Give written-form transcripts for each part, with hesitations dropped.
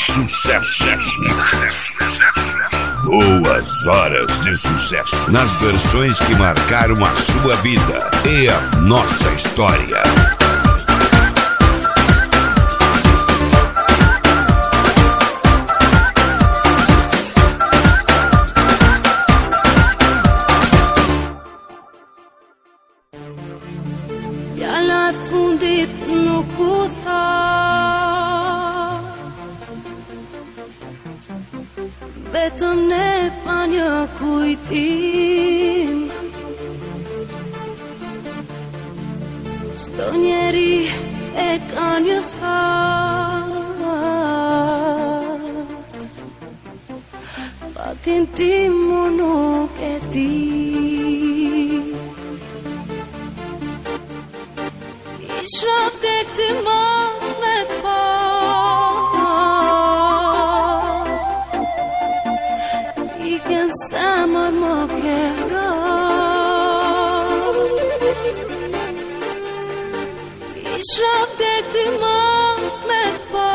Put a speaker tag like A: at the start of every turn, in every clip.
A: sucesso. Boas horas de sucesso nas versões que marcaram a sua vida e a nossa história.
B: Jalla fundit nuk u tha, vetëm ne pa një kujtim. Çdo njeri e ka një fat, fatin tim unë nuk e di. Shrap të këti mos me t'pa, I ken zemër më kera. Shrap të këti mos me t'pa,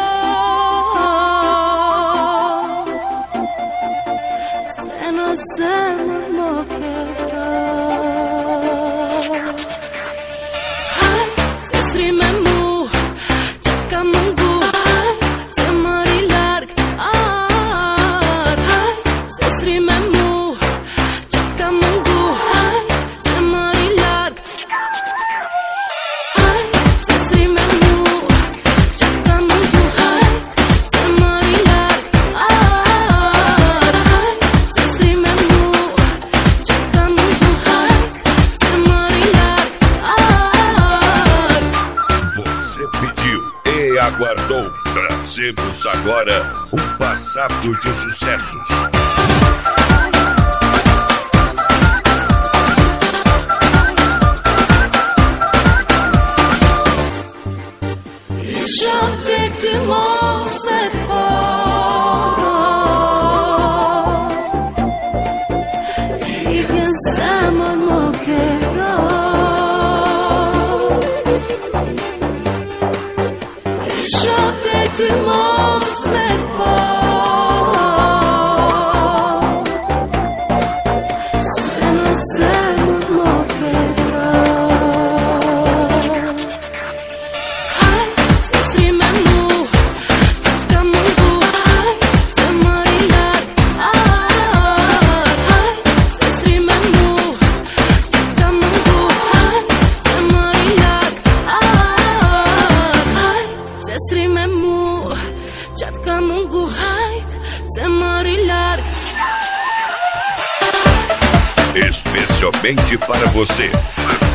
B: se në zemër më kera.
A: Aguardou, trazemos agora um passado de sucessos. Especialmente para você,